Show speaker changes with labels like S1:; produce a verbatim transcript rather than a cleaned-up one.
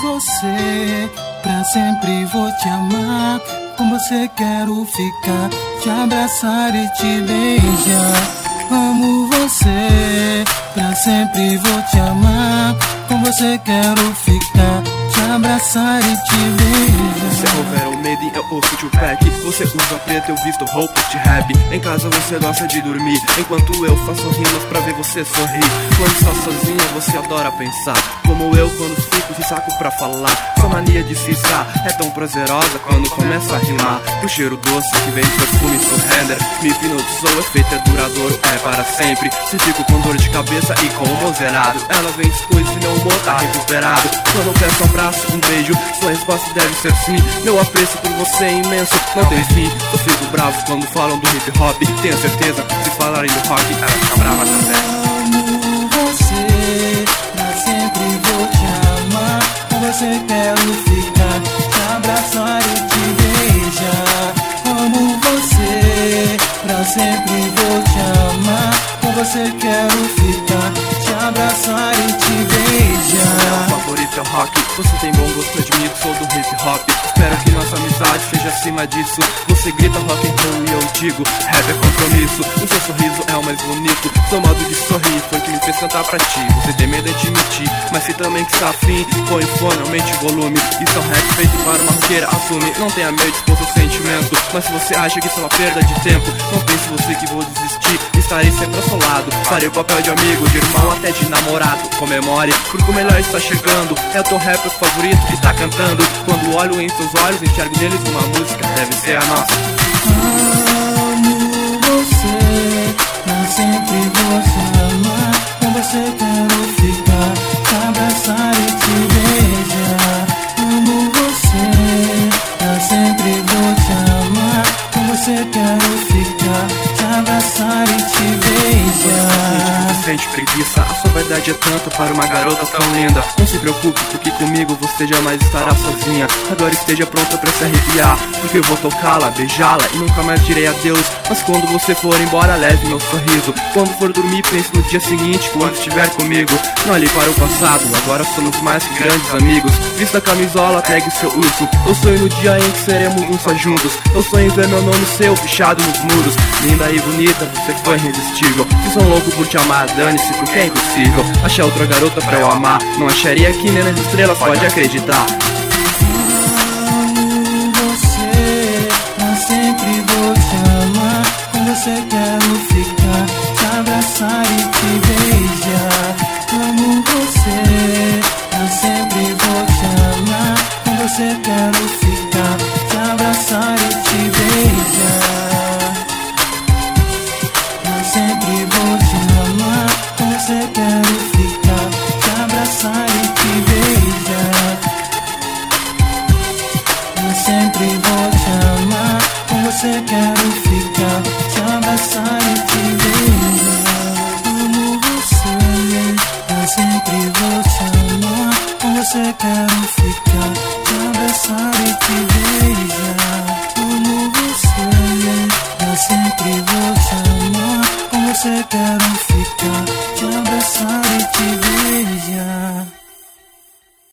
S1: você, pra sempre vou te amar. Com você quero ficar, te abraçar e te beijar. Amo você, pra sempre vou te amar. Com você quero ficar, te abraçar e te beijar.
S2: Se houver o made in, eu ouço Tupac. Você usa preto, eu visto roupas de rap. Em casa você gosta de dormir, enquanto eu faço rimas pra ver você sorrir. Quando está sozinha você adora pensar, como eu quando fico sem saco pra falar. Sua mania de ciscar é tão prazerosa quando começa a rimar. O cheiro doce que vem do perfume surrender me hipnotizou, o efeito é duradouro, é para sempre. Se fico com dor de cabeça e com o humor zerado, ela vem discute e meu humor tá recuperado. Quando eu peço um abraço, um beijo, sua resposta deve ser sim. Meu apreço por você é imenso, não tem fim. Eu fico bravo quando falam do hip hop. Tenho certeza que se falarem do rock, ela fica brava também.
S1: Amo você, pra sempre vou te amar. Com você quero ficar, te abraçar e te beijar. Amo você, pra sempre vou te amar. Com você quero ficar, te abraçar e te beijar.
S2: Meu favorito é o rock, você tem bom gosto, admito, sou do hip hop. Espero que nossa amizade seja acima disso. Você grita rock and roll e eu digo, rap é compromisso. O seu sorriso é o mais bonito, seu modo de sorrir foi que me fez cantar pra ti. Você tem medo de admitir, mas se também que está afim, põe o fone, aumente o volume. Isso é um rap feito para uma roqueira, assume. Não tenha medo de expor seu sentimento, mas se você acha que isso é uma perda de tempo, não pense você que vou desistir. Estarei sempre ao seu lado, farei o papel de amigo, de irmão, até de namorado. Comemore, porque o melhor está chegando. É o teu rapper favorito que tá cantando. Quando olho em seus olhos, enxergo neles uma música, deve ser a nossa.
S1: Amo você, pra sempre vou te amar. Com você quero ficar, te abraçar e te beijar. Amo você, pra sempre vou te amar. Com você quero ficar, te abraçar e te beijar.
S2: Você sente preguiça, a sua verdade é tanta para uma garota tão linda. Não se preocupe, porque comigo você jamais estará sozinha. Agora esteja pronta pra se arrepiar, porque eu vou tocá-la, beijá-la e nunca mais direi adeus. Mas quando você for embora, leve meu sorriso. Quando for dormir, pense no dia seguinte, quando estiver comigo. Não olhe para o passado, agora somos mais que grandes amigos. Vista a camisola, pegue seu urso. Eu sonho no dia em que seremos um só juntos. Eu sonho em ver meu nome seu pichado nos muros. Linda e bonita, você foi irresistível. Se sou louco por te amar, dane-se, porque é impossível achar outra garota pra eu amar. Não acharia que nem nas estrelas, pode acreditar.
S1: Amo você, pra sempre vou te amar. Com você quero ficar, te abraçar e te beijar. Amo você, pra sempre vou te amar. Com você quero ficar, te abraçar e te beijar. Pra sempre vou te amar. Com você quero ficar, te abraçar e te beijar. Eu sempre vou te amar. Com você quero ficar, te abraçar e te beijar. Amo você, eu sempre vou te amar. Com você quero ficar, te abraçar e te beijar.